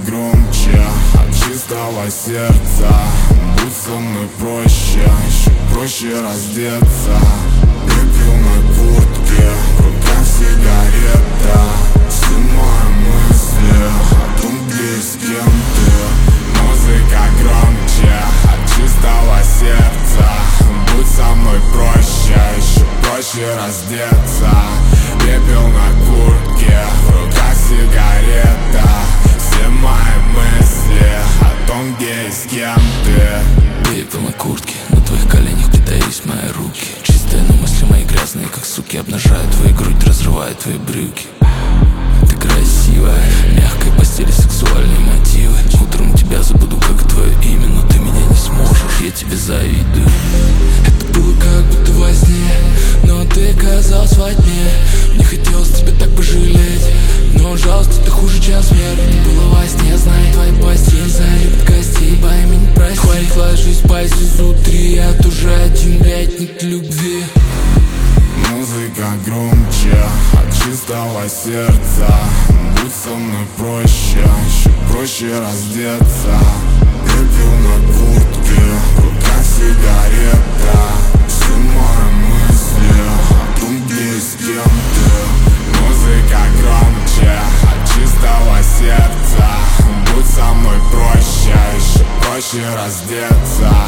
громче от чистого сердца. Будь со мной проще, еще проще раздеться. Пепел на куртке, в руках сигарета. Все мои мысли о том, где и с кем ты. Музыка громче от чистого сердца. Будь со мной проще, еще проще раздеться. Пепел на куртке, в руках сигарета. Все мои мысли о том, где и с кем ты. Пепел на куртке, на твоих коленях притаились мои руки. Чистые, но мысли мои грязные, как суки. Обнажают твою грудь, разрывают твои брюки. Ты красивая, в мягкой постели сексуальные мотивы. Утром тебя забуду, как и твое имя, но ты меня не сможешь, я тебе завидую. Это было как будто во сне, но ты оказалась во тьме. Мне хотелось тебя так пожалеть, но жалость это хуже, чем смерть. Ты была во сне, знаю, твои постель залюбит гостей, пойми, не прости. Хватит, ложись спать изнутри, я тоже один летник любви. Музыка громче от чистого сердца. Будь со мной проще, еще проще раздеться. Пепел на куртке, в руках сигарета. Все мои мысли о том, где и с кем ты. Музыка громче от чистого сердца. Будь со мной проще, еще проще раздеться.